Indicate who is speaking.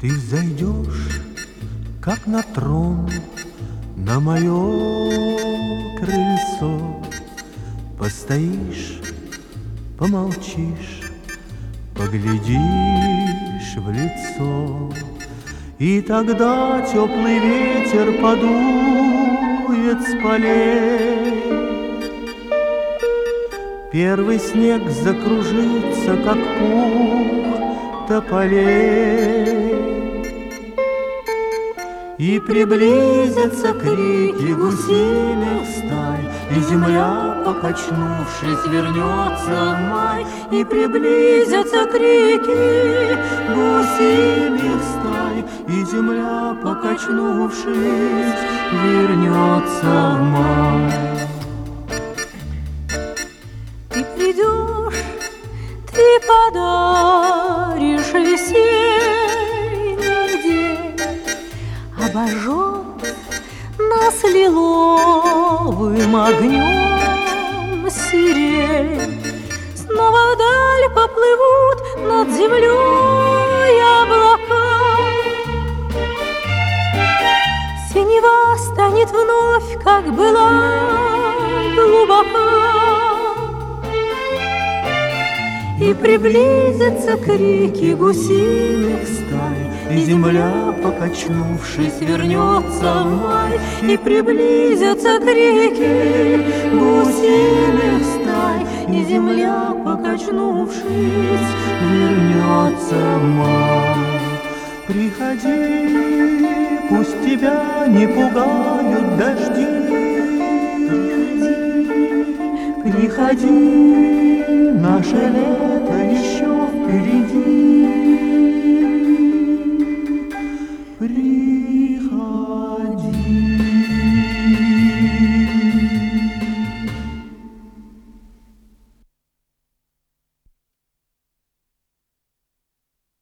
Speaker 1: Ты взойдешь, как на трон, на мое крыльцо. Постоишь, помолчишь, поглядишь в лицо. И тогда теплый ветер подует с полей. Первый снег закружится, как пух тополей. И приблизятся крики гусиных стай, и земля, покачнувшись, вернется в май. И приблизятся крики гусиных стай, и земля, покачнувшись, вернется в май.
Speaker 2: Ты придешь, ты подаришь весенний день, обожжет нас лиловым огнем сирень. Снова вдаль поплывут над землей облака. Синева станет вновь, как была, глубока. И приблизятся крики гусиных стай, и земля, покачнувшись, вернется в май. И приблизятся крики гусиных стай, и земля, покачнувшись, вернется в май.
Speaker 1: Приходи, пусть тебя не пугают дожди. Приходи, наше лето еще впереди. Приходи.